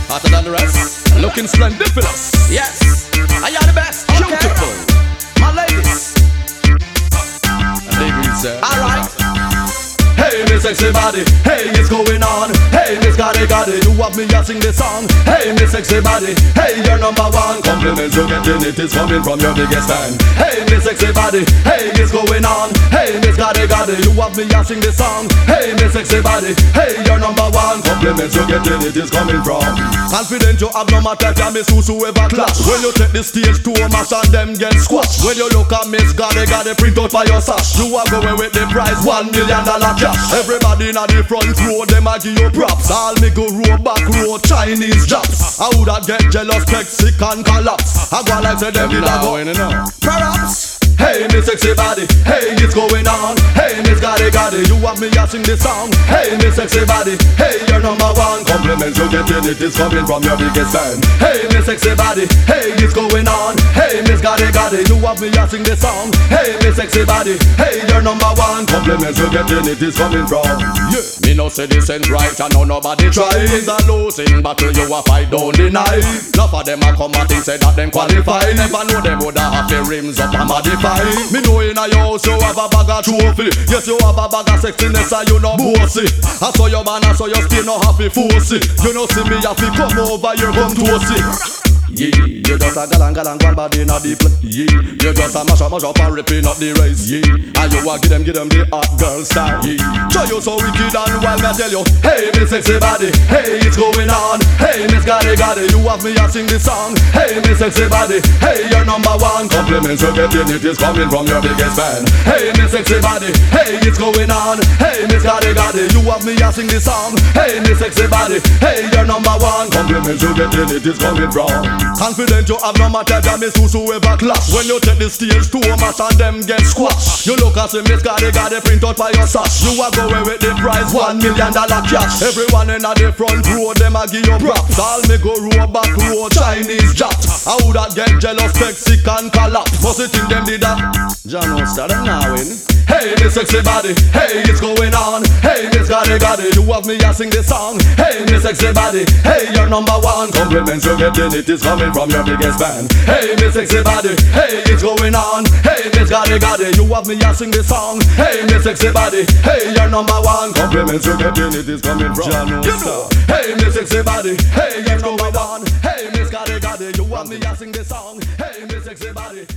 Hotter than the rest. Looking splendiferous. Yes, I are the best. Beautiful. My ladies. And they read, sir. Alright. Hey, Miss Sexy Body, hey, it's going on. Hey, Miss Gotti Gotti, you have me a sing this song. Hey, Miss Sexy Body, hey, you're number one. Compliments you're getting, it is coming from your biggest fan. Hey, Miss Sexy Body, hey, it's going on. Hey, Miss Gotti Gotti, you have me a sing this song. Hey, Miss Sexy Body, hey, you're number one. Compliments you're getting, it is coming from. Confident you have no matter, can miss whosoever clash. When you take the stage to a mash and them get squashed. When you look at Miss Gotti Gotti, print out by your sash. You are going with the prize, $1 million cash. Everybody in the front row, them a give you props. All me go row, back row, Chinese jobs. I woulda get jealous, take sick and collapse. I go like say them did a go. Perhaps. Hey, Miss Sexy Body, hey, it's going on. Hey, Miss Gotti Gotti, you have me a sing this song. Hey, Miss Sexy Body, hey, you're number one. Compliments you getting, it is coming from your biggest fan. Hey, Miss Sexy Body, hey, it's going on. Hey, Miss Gotti Gotti, you have me a sing this song. Hey, Miss Sexy Body, hey, you're number one. Compliments you getting, it is coming from. Yeah, me no say this ain't right and no nobody try. It's a losing battle, you a fight, don't deny. Enough of them a come and think say that them qualify. Never know them woulda have the rims up and modify. Me know in a your house you have a bag of trophy. Yes, you have a bag of sexiness and you no bossy. I saw your man, I saw your skin no happy forcey. You know see me have to come over here come to see. Yeah, you just a galang one body in a deep. Yeah, you just a mash up and ripping up the race. Yeah, and you a give them the hot girl style. Yeah, show you so wicked and wild, me tell you. Hey, Miss Sexy Body, hey, it's going on. Hey, Miss Gotti Gotti, you have me a sing this song. Hey, Miss Sexy Body, hey, you're number one. Compliments you getting, it is coming from your biggest fan. Hey, Miss Sexy Body, hey, it's going on. Hey, Miss Gotti Gotti, you have me a sing this song. Hey, Miss Sexy Body, hey, you're number one. Compliments you getting, it is coming from. Confident you have no matter, damn miss whosoever clash. When you take the stage to a match and them get squashed. You look at see Miss Gotti Gotti print out by your sash. You a go away with the prize, $1 million cash. Everyone in the front row, them a give you props. All me go row, back row, Chinese jobs. I woulda get jealous, take sick and collapse. Must you think them did that? John won't start them now in. Hey, Miss Sexy Body, hey, it's going on. Hey, Miss Gotti Gotti, you have me a sing this song. Hey, Miss Sexy Body, hey, you're number one. Compliments you getting, it is coming from your biggest fan. Hey, Miss Sexy Body, hey, it's going on. Hey, Miss Gotti Gotti, you have me a sing this song. Hey, Miss Sexy Body, hey, you're number one. Compliments you getting, it is coming from you know. Hey, Miss Sexy Body, hey, you're number one. Hey, Miss Gotti Gotti, you have me a sing this song. Hey, Miss Sexy Body.